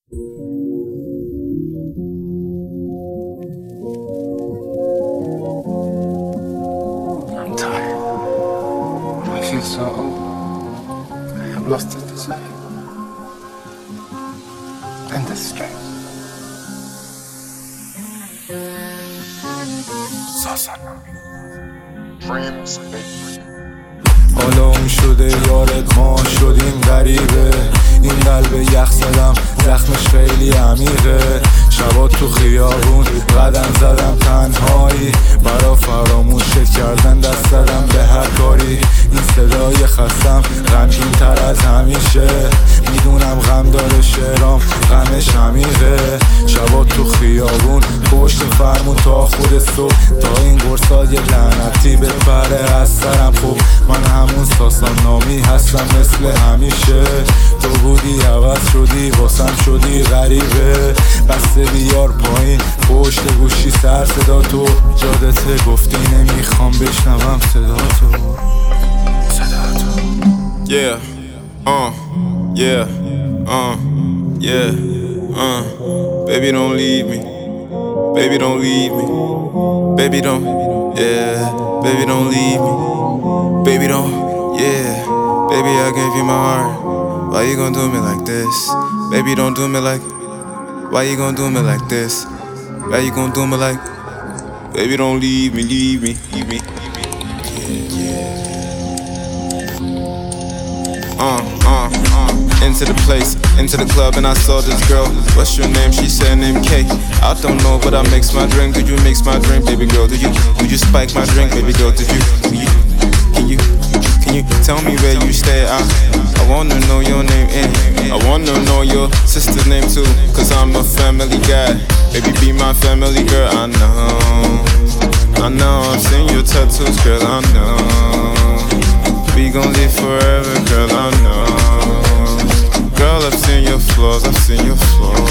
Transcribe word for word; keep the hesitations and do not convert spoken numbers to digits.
I'm tired. I feel so old. I have lost the desire and the strength. Sasana. Dreams make حالا اون شده یارت ما شدیم غریبه این قلب یخ زدم زخمش خیلی عمیقه شبا تو خیابون قدم زدم تنهایی برا فراموشت کردن دست زدم به هر کاری این صدای خستم غمگین تر از همیشه میدونم غم داره شعرام غمش عمیقه شبا تو خیابون پشت فرمون تا خود صبح تا این قرصات یه لعنتی بپره از سرم خب من همون ساسان نامی هستم مثل همیشه تو بودی عوض شدی واسم شدی غریبه بسته بیار پایین پشت گوشی سر صدا تو جادته گفتی نمیخوام بشنوم صدا تو صدا تو Yeah, uh, yeah, uh, yeah, uh Baby don't leave me, baby don't leave me, baby don't, yeah, baby don't leave me, baby don't, yeah, baby I gave you my heart, why you gon' do me like this, baby don't do me like, why you gon' do me like this, why you gon' do me like, baby don't leave me, leave me, leave me, yeah, yeah. Uh, uh, uh, into the place, into the club, and I saw this girl. What's your name? She said name K. I don't know, but I mix my drink. Did you mix my drink, baby girl? Did you, did you spike my drink, baby girl? Did you, can you, can you, can you tell me where you stay? I, I wanna know your name, and I wanna know your sister's name too. Cause I'm a family guy, baby be my family girl. I know, I know, I've seen your tattoos, girl. I know. We gon' live forever, girl, I know. Girl, I've seen your flaws, I've seen your flaws.